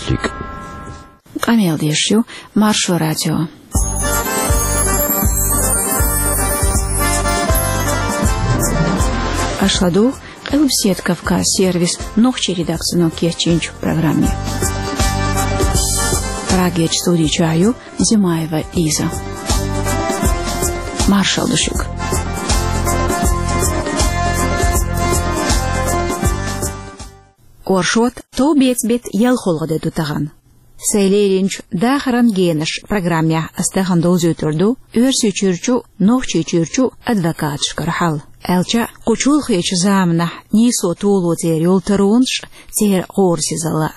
Шлик. Камел Дешью, Маршо Радио. Ашладу, Элбсет Кавказ сервис, ногче редакцию Кечинч в программе. Рагеч студии чаю, Зимаева Лиза. Маршал Душук. Оршот, то бет ел холгоде тутаган. Сейлеринч дахаран генеш программе астахан дозютурду, өрсүчүрчү, ногчучүрчү адвокат шкархал. Элча кучул хеч замна, нисо тулу тер юлтарунш, тер горсизала.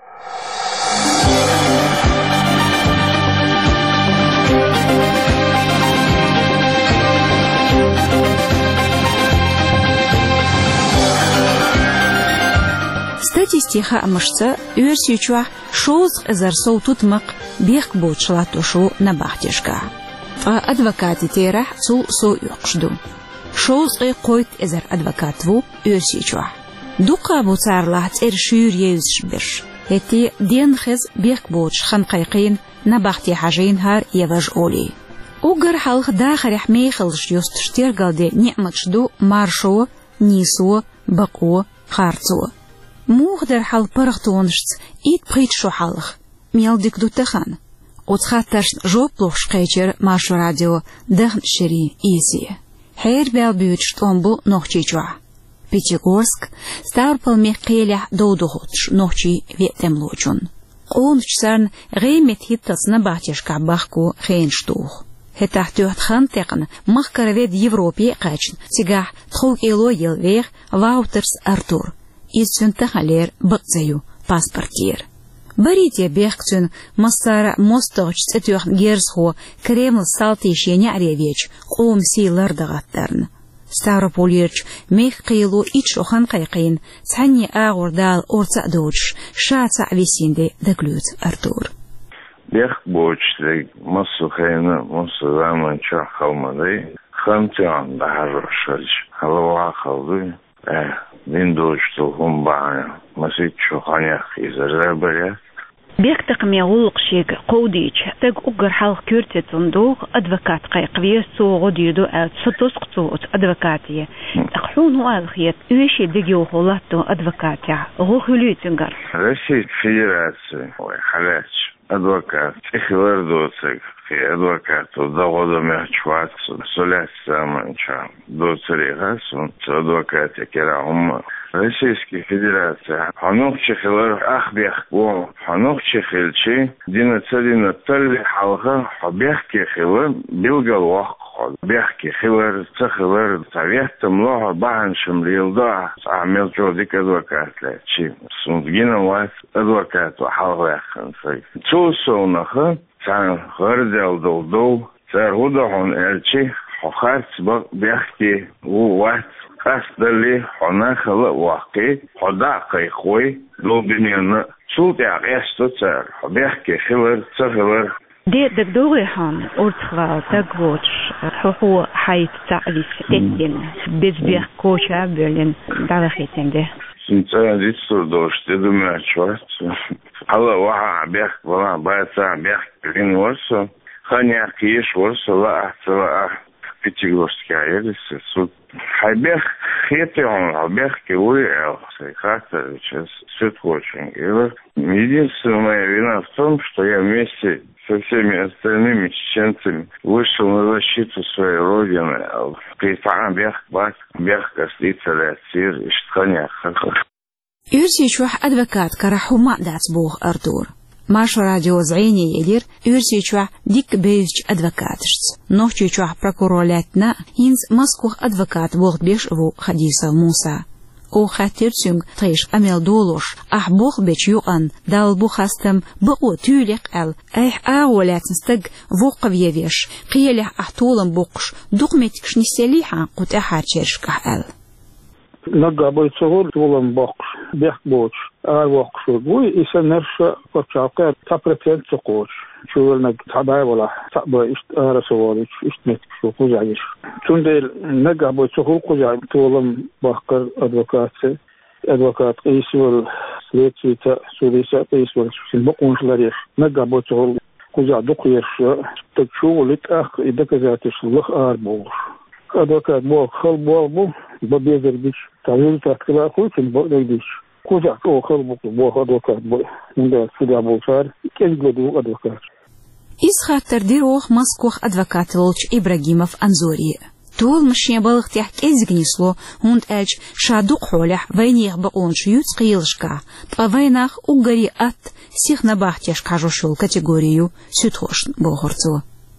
Статистика амышца өрсүчүа шоуз эзарсоу тутмак бех бочлатушу на бахтешка. А адвокаты тера сул со юқшду. Шоуз койт эзар адвокатву өрсүчүа. Дука буцарла цер шүр еюзшбеш. Эти денхез бех боч ханқайқин на бахте хажин хар еваж оли. Угар халх дахарих мейхалш юстштергалде ни'мачду маршо, нисо, бако, харцо. Мугдер хал парахтоншц ит притшу халх. Мелдик дутахан. Отхаташ жоплух шкайчер Маршо Радио дахн шери изи. Хейр белбют штомбу нохчичуа. Пятигорск, Ставрополь мехкеля доудухотш нохчи ветемлочун. Ончсарн геймет хиттас на бахтешка бахку хейнштух. Хетахтюхт хантекн махкаравед Европе качн. Сигах тхук ило елвех Ваутерс Артур. Из сюнтахалер бакзаю паспортир. Барите бехцун массара мостогч цетюх герсхо Кремл салтишене аревеч ом силардагаттарн. Ставропольерч мех кыйлу ичохан кайкын цанни агурдал орца доч шаца висинде даглют Артур. Бех бочты массухайна массураман чахалмады хантян дахаршалч халва халды. Виндоч тухумбая масит чуханях изербеля. بيختق ميغولق شيك قوديش تاج أجر حال كورتي صندوق أدفكات قيقبية سو غديدو ستوسق صوت أدفكاتية أخون هو الخيط ويشي ديجو خلاتو أدفكاتية غو خلوي تنقر رشيد فيراتي وحالاتش أدفكات إخوار دوتك في أدفكات وضغط محشوات سلاس سامنشا دوتري غاسون أدفكات كلا هم Российской Федерации. Ханух чехилар ахбех го ханух чехилчи дина цадина талли халха хабех кехилар билгал вах бех кехилар цахилар советом лоха бахан шамрилда амел жодик адвокатле чи сундгина вас адвокат халха ханфай цусонаха цан гардел долдол царгудахон элчи хахарц бехки ват أصدلي هنا خلا واقع هذا كيخوي لو بنينا شو تعيشتو صار بيحكي خبر صغير دي دكتوري هان أرتخا تقوش هو حيث تعرف تتين بيزبيخ كوشا بيرلين دارخيتين ده سنتين ديستور دوش تدمع شوات هلا واحد بيحكي ولا بايسا بيحكي لين ورسو خاني أحكيش ورسو لا أحسن Пятигорский аэрис, суд. Хайбех хетион, хайбех киуэл, сайхата, сейчас суд очень. Единственная моя вина в том, что я вместе со всеми остальными чеченцами вышел на защиту своей родины. Кайфан бех бак, бех костица лятсир, и штханя хахах. Юрсий чуах адвокат карахума дацбух Артур. Маршо Радио зрение едир, юрсий чуах дик бейвч адвокатшц. Нохчий чуах прокуролятна, инз маскух адвокат бог беш ву Хадиса Муса. О хатирцюнг триш амел долош, ах бог беч юан, дал бухастам бу тюлек эл, айх агулятнстаг вуқв евеш, қиелях ахтулам букш, духметкш неселиха, кут ахачершках эл. Нага бойцовор толам бокш, бех боч, вокш гуй и сенерша почака тапрепент цокоч. Чувал наг табай вала таба ишт расовалич иштмет шу кузаиш. Чундел нага бойцовор кузай толам бахкар адвокатse أدوكات قيسول سليتيتا سوليسا قيسول سنبقونش لاريش نقا بوتول كوزا دقيش تكشو لتأخ إذا كذاتش لخ آربوش أدوكات بو خل بو ببيزر بيش تعويل تأكلا كل سنبقنا بيش كوزا تو خل بو أدوكات بو من دا سيدا بوشار كيش قدو أدوكات إسخاطر ديروخ مسكوخ أدوكات لولش إبراهيمов أنزوري تول مشي بالغ تحك إزجنيسلو هوند أج شادوق حولح وينيخ بقونش يوت قيلشكا طويناخ أوغري أت سيخ نباختيش كاجوشول كاتيجوريو سوتوش بوغورتو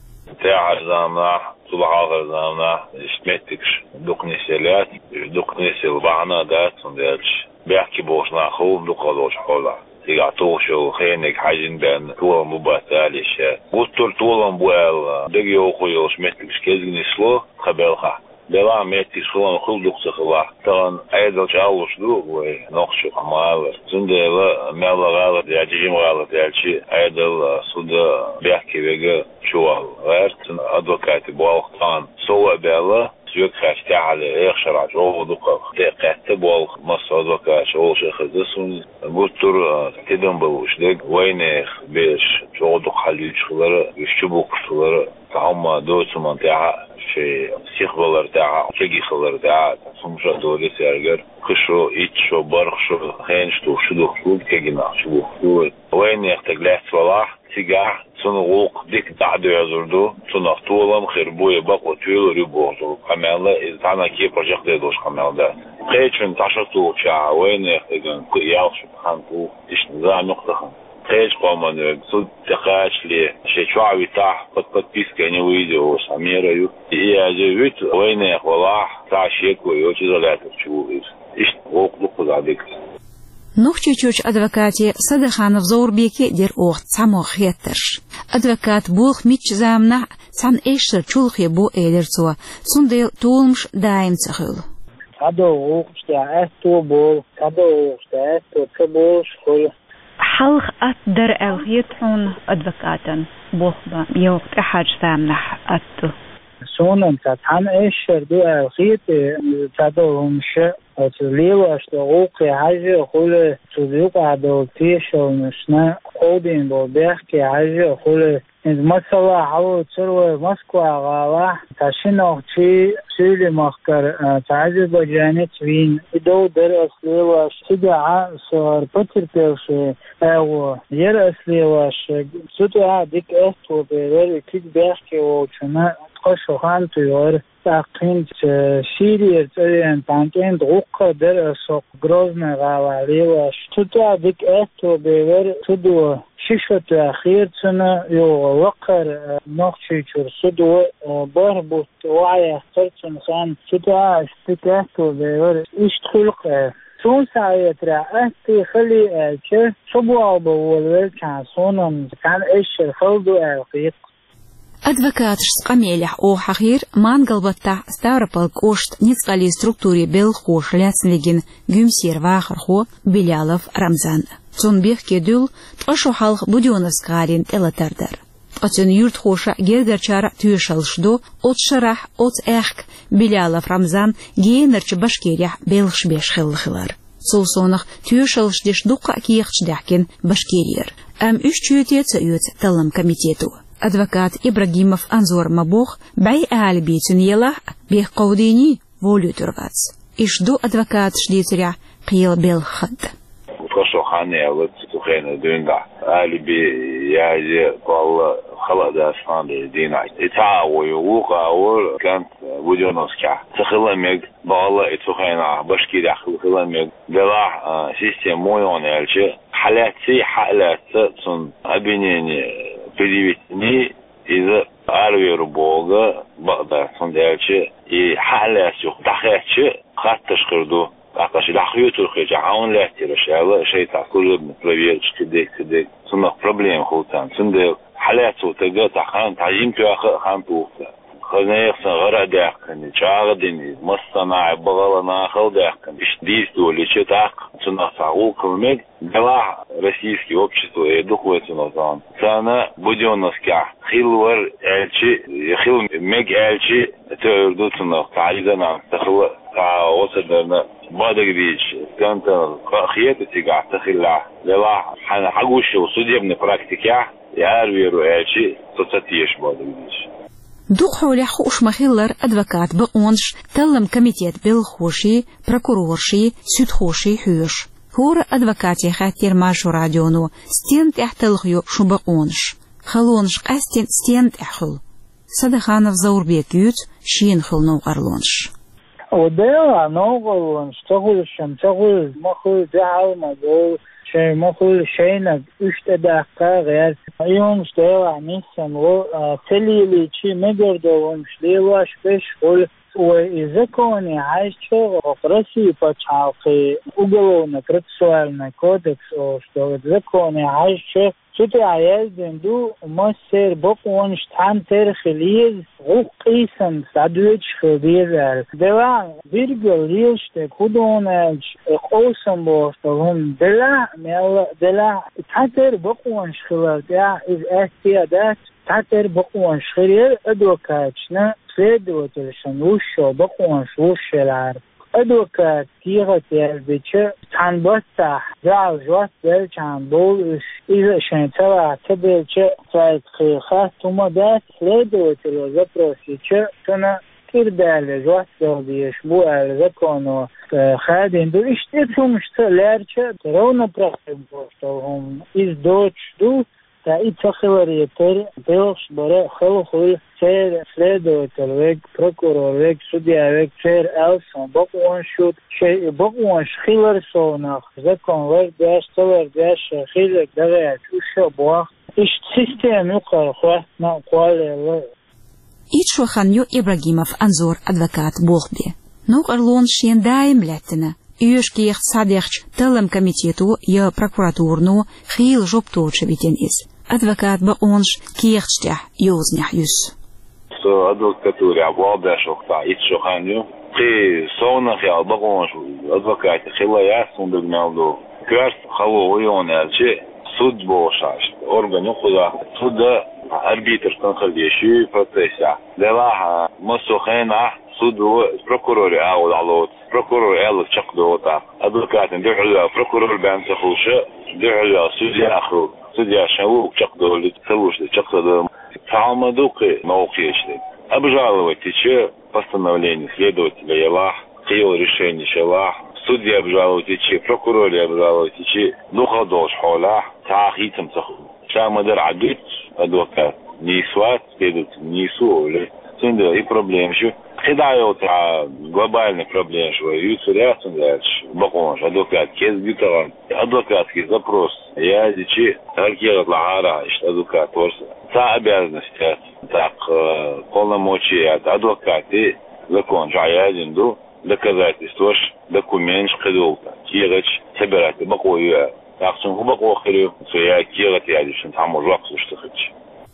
تاع زامنا صباح زامنا اشتمتكش دوقنيسيلات دوقنيسيل بعنا دات وندالش بيحكي بوشنا خو دوقالوش حولا يعطوشو خينك حاجين بان طول مباتاليش قلتر طولن بوال دقي اوخيوش متكش كيزغني سلو خبالخا بلا متكش خلان خل دوقس خلا طان ايدل جاوش دو ونقشو عمال زندلا مالا غالط يعجيم غالط يعجي ايدل سودا بيحكي بيغا شوال غيرت ادوكاتي بوالختان سوى بلا يك خاشتي على اخشر جو دوقه تقعت بول مصادقه شو شخصون بوتر تدم بوش دق وينخ بيش جو دوق حليشلر يشبوك فلر هم دوتمن تاع في سيخبلر تاع كيجي خلر تاع سمجا دولي سيرجر خشو ايتشو برخشو هينشتو شدو خوب كيجي ناشبو وينخ تقلعت صلاح سيجار سنغوق ديك تعدو يزردو سنغطولم خربوية بقو تيلو ريبوغتو قمالة إذا تانا كي بروجيكت ديدوش قمالة قيتشن تاشتو شاع وين يختغن يالش بخانتو إش نظام يختخن قيتش قومن سود تقاش لي شي شعبي تاح подписка не видео самираю и ажевит وين يخلاح تاع شيكو يوچي زلاتو чу إش غوق دقو ديك نوخچي چوچ ادوكاتي صدخانов زوربيكي دير اوخ صموخ يتش ادوكات بوخ ميچ زامنا سان ايشر چولخي بو ايدرسو سونديل تولمش دايم تخيل ادو اوخشتا استو بو ادو اوخشتا استو كبوش خول حلق أتدر الغيتون أدوكاتن بوخبا يوقت أحد سامنا أتو سونن تتحن إيشر دو الغيت تدو همشي تليو أشتغوقي حاجة خول تليوق عدولتيش ونشنا قودين بو بيحكي حاجة خول مثلا حاول تسوي مسكو غالا تشينو شيء سيلي مخكر تعجب جانت وين دو در اصلي واش تدعى صار بطر بيرشي او ير اصلي واش تدعى ديك استو بيري كيك بيحكي وشنا تقشو خانتو يور تاقين شيري ترين تانكين دوق در سوق грозный غالا واش تدعى ديك استو بيري تدعى شيشة أخير سنة يو وقر نقشي شرسدو بربط وعي اخترتن خان سدعا استكاكو بيور اشتخلق سون ساعية رأتي خلي الشر صبوا بولوال كان صونا كان اشر خلدو القيق Адвокатш скамелях о хахир мангалбатта Ставрополь кошт ницкали структуре белхош ляцнлеген гюмсер вахархо Белялов Рамзан. Цунбех кедул тошо халх будёнаскарин элатардар. Отен юрт хоша гергачара тюшалшдо от шарах от эхк Белялов Рамзан генерч башкерях белхшбеш хылхылар. Солсонах тюшалшдеш дука киехчдахкен башкерьер. Үш чуетец юет талам комитету. Адвокат Ибрагимов Анзор Мабох бай албитин елах бех қаудини волю тургац. Ишду адвокат шдитеря қил бел хад. Кошо хане вот тухена дунда алби яже кол халада санде дина. Ита уюка ор кант будёноска. Тхиламег бала итухена башкиря хиламег дела система моёнелче халат сон обвинение перевести из арвер Бога, бада сондячи и халясю дахачи хатташкырду. Акаши дахюту хижа аун лахтир шала шейта кулуб проверочки дек сунах проблем хултан. Сунде халяту тага тахан таим туаха ханту. خنيخ غرا داخن شاغدين مصنع بغلنا خل داخن اشديستو لشتاق سنصعو كلمك دلا российский общество эдукуется назан сана будённоска хилвар элчи хил мег элчи төрдутно кайдана тахла وصلنا بعد قديش كانت خياتي قاعد تخلع لا حنحوش وصدي من براكتيكا يعرف رؤيتي تصتيش بعد قديش دوق حولي خوش مخيلر أدفكات بقونش تلم كميتيت بالخوشي بروكورورشي سود خوشي حوش هور أدفكاتي خاتير ماشو راديونو ستينت احتلخيو شو بقونش خلونش قاستين ستينت احل صدخانف زور بيكيوت شين خلنو قرلونش ودايا نوغلونش تقول شم تقول مخول دعال مدول شيء مخول شينك اشتداقا غير يومش دايا نيسم و تليلي چي مگردونش ليواش بش قول وإذا كوني عايش وقرسي بچاقي уголовно процессуальный кодекс что إذا كوني عايش شتى عيال دندو مصير بقونش تام ترخليز قيسم سادوش خبير دوا بيرجل ليشت كودونج قوسم بوستهم دلا تاتر بقونش خلال ده إذ احتيادات تاتر بقونش خير أدوكاتشنا следовательшин وشو بقونش وش العرب أدوكات كيغة يالبيتش تان بطح زعل جوات بلچان بولش إذا شنطلع تبلچ تايت خيخات توما دات следователю запросичь تنا كردال جوات بلديش بو الزكونو خادين دو اشتتهم اشتلارچ ترونا برقب بوشتوهم إز دوش دو تا اتخلري تر بيلش برا خلخل سير следователь ويك прокурор ويك судья ويك سير ألسون بقوانشوت شيء بقوانش خيلر سوناخ زكون ويك داش تور داش خيلر دغيات وشو بواخ إيش سيستم يقر خواه نقوال إيشو خانيو إبراهيموف أنزور أدفكات بوخبي نوق أرلون شين دايم لاتنا إيش كيخ صادقش تلم كميتيتو يا прокуратурну خيل جوبتوش بيتين إز أدفكات بقونش كيخشتح يوزنح يس أدفكاتوري عبوابة شوكتا إيشو خانيو قي صونا في بقونش أدفكات خلا ياسون دقنالدو كارت خلو ويون ألشي سود بوشاش أورغانيو خدا سود أربيتر تنخليشي بروتيسا دلاها مسوخينا سود بروكوروري أول علوت بروكورور ألف شقدوتا أدفكات ندعو بروكورور بانسخوشة ندعو سوديا أخو سوديا شنو شقدو اللي تسووش شقدو تعمدوقي موقيش لي обжаловать еще постановление следователя Елах, принял решение Шелах, судья обжаловать еще, прокурор обжаловать еще, доходов шхола, тахитам цаху. Шамадар адут, адвокат, не сват, следователь, не суоли. Сунда и проблем еще. Когда это глобальная проблема, что юрисдикция дальше, баконш, адвокат, кез битаран, адвокатский запрос. Я дичи, аркера лагара, что адвокат ворса. Та обязанность, так полномочия от адвоката, закон, жаядин ду, доказательства, документ, шкадулка, кирач, собирать, бакою, так что бакохерю, что я кират ядишь, там уже лаксу, что хочу.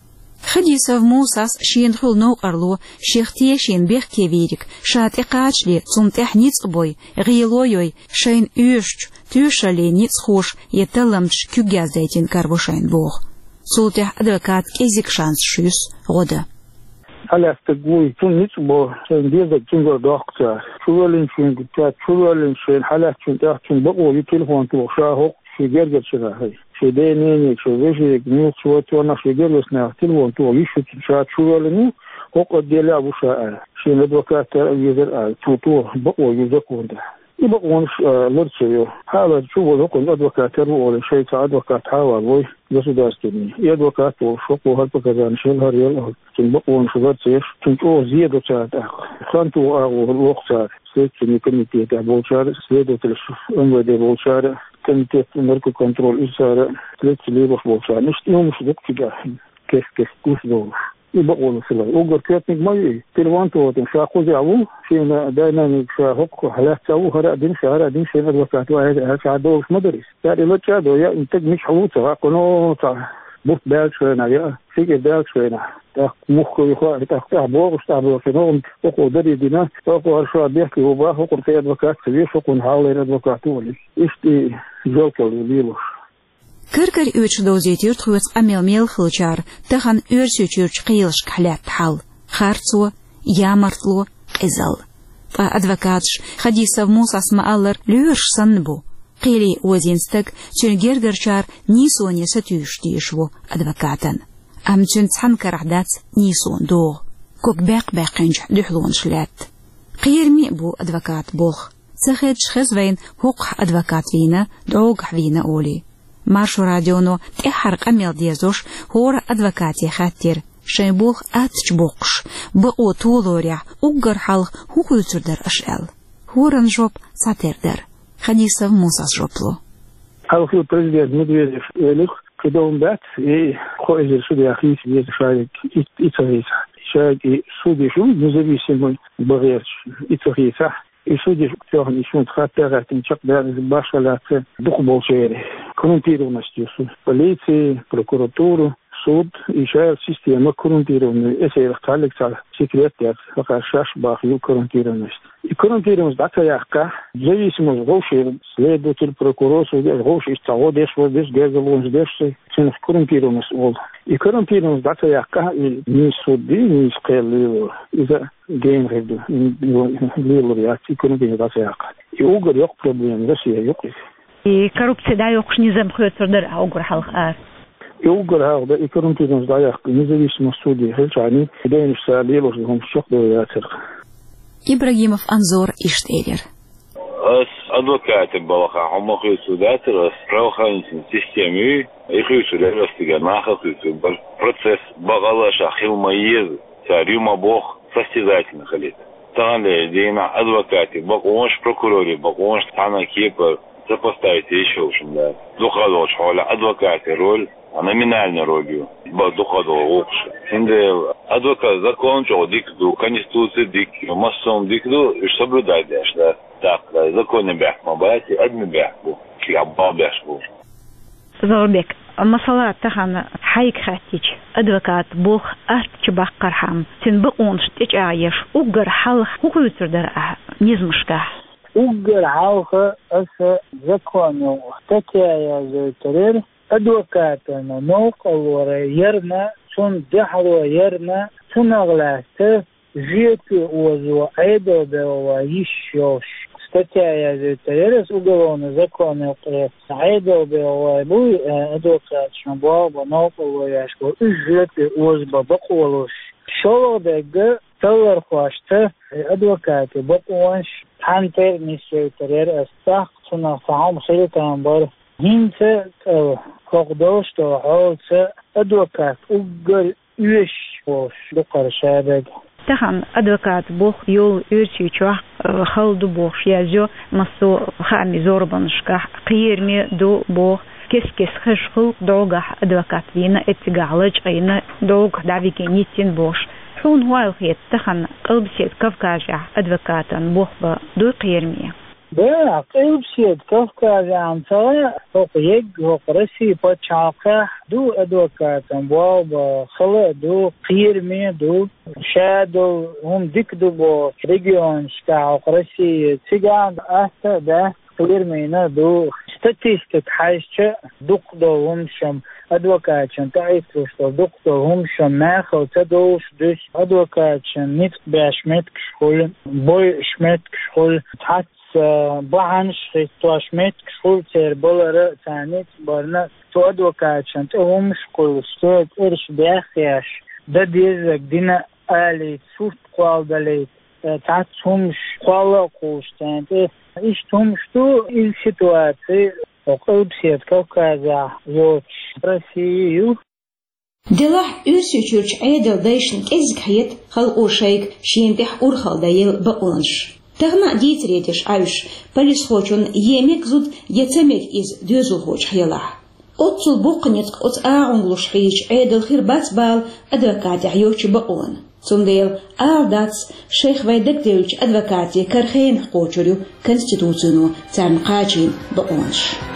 خديسة موساس شين خل نو أرلو شيختي شين بيخ كيفيرك شات إقاچلي صنتح نيت بوي غيلويوي شين يوشت تيوشالي نيت خوش يتلمش كيوغازايتين كاربوشين بوغ سلطح أدوكات كيزيك شانس شوس غدا على استقوي تون نيت بو شين بيزك تنجر داقتا شوالين شين قتات شوالين شين حالات شين تاحتين بقو يتلفون توشاهو في جرجر شراهي في دينيني شو بيجي نيوت شو تونا في جرجر سنة تلفون تو يشوت شات شوالينو وقد ديلا أبو شاء شين أدوكات يزر توتو بقو يزكون ده يبقونش لرسيو هذا شو بقول أدوكات ولا شيء أدوكات حاول بوي جسد أستني أدوكات وشوكو هالبكذا نشيل هريال كن بقون شغل سيف تنتو زيادة تاعه خانتو الوقت سيتني كميتي تاع بولشار سيدو تلشوف أمودي بولشار كميتي نركو كنترول إسارة تلتلي بولشار نشتيهم مش دكتي كيف كوس دول يبقون في الله وقر كاتنك ماي تلوانتو تنشاقو زعو فينا دايناميك شاهق حالات ساو هراء دين شينا الوساعات وهذا شعدو في مدرس يعني لو تشادو يا انتج مش حوطة قنو بوت بالك شوينا يا فيك بالك شوينا مخو يخوة تاخ بوغش تعبو فينهم وقو دري دينا وقو هرشوا بيحكي وباه وقو في ادوكات سبيش وقو نحاولين ادوكاتولي اشتي جوكا ليلوش كركر اوش دوزيتير تخوص اميل ميل خلچار تخن ارسيوچيرچ قيلش كحلات حال خارцو يامرتلو ازل Адвокатш Хадисов Мусас Мааллар Люш Санбу. Қили Уазинстак Тюнгергерчар Нисоне Сатюштишву адвокатан. Амтюн Цанкарадац Нисон Дог. Кок бэк-бэкэнж дюхлон шлят. Қирми бу адвокат Бог. Цахед шхезвейн хук адвокат вина, дог вина оли. Маршу радионо тихарк амел дезош хора адвокати хаттер. Шейбух атчбукш. Бо толоря уггар халх хукуйцурдар ашел. Хоран жоп сатердер. Хадисов Мусас жопло. Халхил президент Медведев элих кедом бат и хоизер судья хис есть шарик и царица. Шарик и судья шум независимый борец и царица. И судьи тёрни шум хаттера тинчак да башалацы дух болчери. Коррумпированностью полиции, прокуратуру, суд и шая система коррумпированная. Если их коллектор секретарь, шаш бахью коррумпированность. И коррумпированность дата яхка, зависимость гоши, следователь, прокурор, судья, гоши, того деш, вот деш, гезелон, деш, ценность коррумпированность ол. И коррумпированность дата яхка, и не суды, не скеллило, из-за геймреду, лило реакции коррумпированность дата яхка. И угор yok проблем, Россия yok. И коррупция да yok низам хёцурдар угор халх ар. يوجد هذا يكرم تيجي ضايق نزليش مسؤولي هل يعني دين الساليل وهم شق ياسر إبراهيمов Анзор Иштелер. Адвокаты балаха, هم خيسوداتر правоохранительной системе и خيسودатер растиганаха خيسود процесс багалаша хилмаез царюма бог состязательно халит. Тагали дейна адвокаты, багонш прокурори, багонш тана кипр запоставите еще ушим да. Духадош холя адвокаты роль номинальной ролью дохода общего. Инде адвокат закон чего дикду, конституция дикду, массом дикду, и соблюдать дашь, да. Так, да, законы бях, мабати, одни бях был, киабал бях был. Зорбек, масала тахана хайк хатич, адвокат бог артчбах кархам, тин бонш тич аяш, угар халх, хукуйцурдар низмшка. угар халха ас закону, статья зойтарер, адвокатына нокалора ерна, сон дехало ерна, сонагласты, жеки озу айдо беова еще. Статья зойтарер с уголовного закона айдо беова буй адвокат шамбаба нокалора яшко, жеки озба баколош. Шолодега талар хвашты адвокаты бакуанш хантер нисойтарер астах сона фаам хилтан бар. Hinze kokdoş da halsa advokat ugar üyeş boş dokar şabek. Tahan advokat boh yol ürçüçü haldu boş yazıyor maso xami zorbanışka qiyirmi do boh kes xışqıl doga advokat vina etgalaj ayna dog davike nitin boş. Şun huayxet tahan qalbset Kavkaja advokatan boh ba do qiyirmi. Да, قلبسيد كفكاز عن طريق فوق يج رسي بتشاقة دو أدوكات بواب خلا دو قيرمي دو شادو هم ديكدو بو ريجيون شكا رسي تيجان أستا ده قيرمينا دو ستاتيستيك حاجة دقدو هم شم أدوكات شن تعيشوا شو دقدو هم شم ماخو تدوش دش أدوكات شن نت باشمتك شغل بوي شمتك شغل تحت بعانش تواشمت كشول تربولر تانيت برنا تو أدوكات شنت هم شكل استوت إرش بياخياش ده ديزك دينا آلي سوفت قوال دليت تعت همش قوالا قوشتانت إيش همشتو إل سيتواتي وقلب سيد كوكازا زوتش رسيو دلح ürsüçürç ayadal dayışnik ezik hayat hal oşayk şientih urhal dayıl baqlanış. Тагна дитретиш айш полис хочун емек зуд яцамек из дözül хоч хяла. Отцул бокнетк от аагунглуш хич эдел хирбац бал адвокат яючи баон. Цундел алдац шейх вайдактевич адвокати кархейн хочурю конституцию царн qaчин баонш.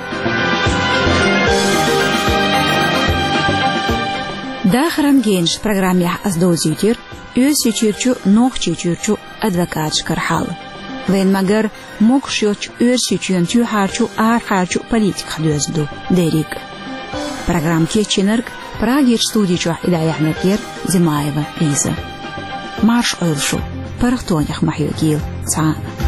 Дахрам генш программе аздозютир өсүчүрчү нохчүчүрчү адвокат шкархал. Вен магар мокшёч өрсүчүн тюхарчу архарчу политик хдözду дерик. Программ кеченерг Прагир студичу Идаяхнакер Зимаева Лиза. Марш ойлшу парахтонях махюгил تا